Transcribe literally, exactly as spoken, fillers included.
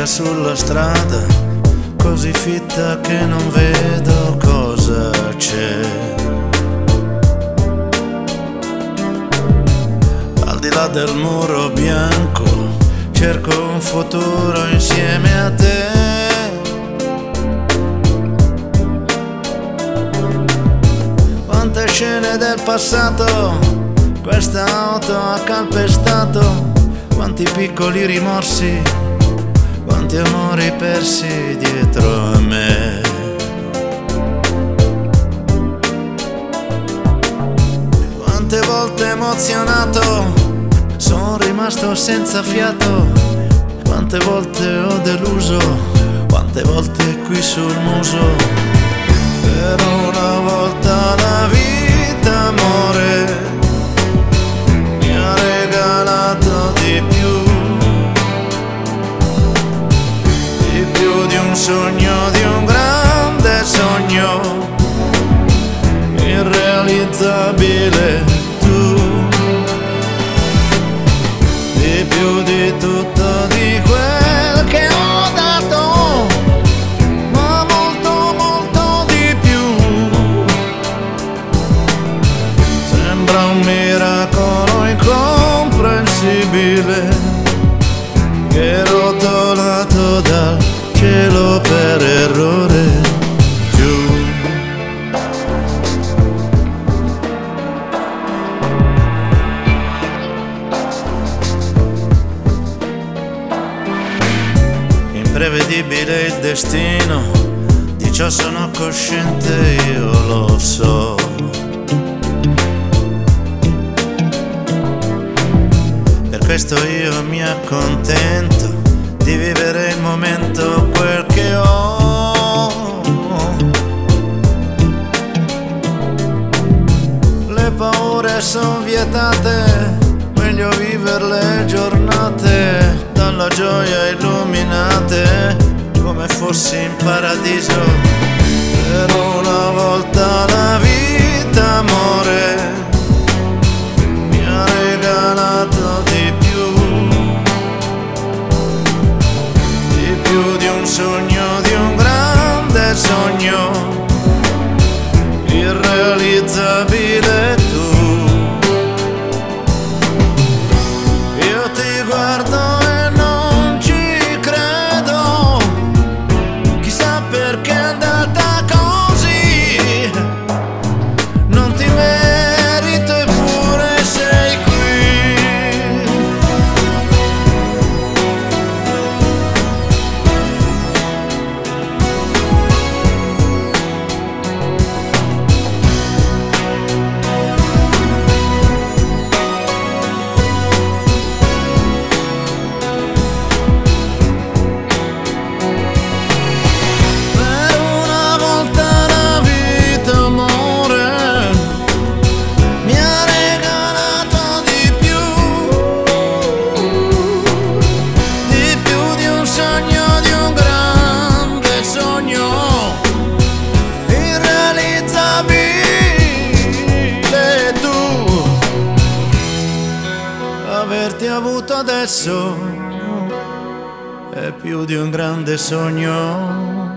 nera sulla strada, così fitta che non vedo cosa c'è. Al di là del muro bianco cerco un futuro insieme a te. Quante scene del passato questa auto ha calpestato, quanti piccoli rimorsi, quanti amori persi dietro a me. Quante volte emozionato sono rimasto senza fiato, quante volte ho deluso, quante volte qui sul muso. Per una volta la vita, amore, mi ha regalato di più, di più di un sogno, di un grande sogno, irrealizzabile tu, di più di tutto di quel che ho dato, ma molto molto di più. Sembra un miracolo incomprensibile che è rotolato dal cielo per errore giù. Imprevedibile il destino, di ciò sono cosciente, io lo so. Per questo io mi accontento di vivere il momento, quel che ho. Le paure son vietate, meglio vivere le giornate dalla gioia illuminate, come fossi in paradiso. Per una volta la vita, amore, mi ha regalato di più, di più di un sogno, di un grande sogno, irrealizzabile tu. Io ti guardo e non ci credo, chissà perché è andata così, non ti merito eppure sei qui. Averti avuto adesso è più di un grande sogno.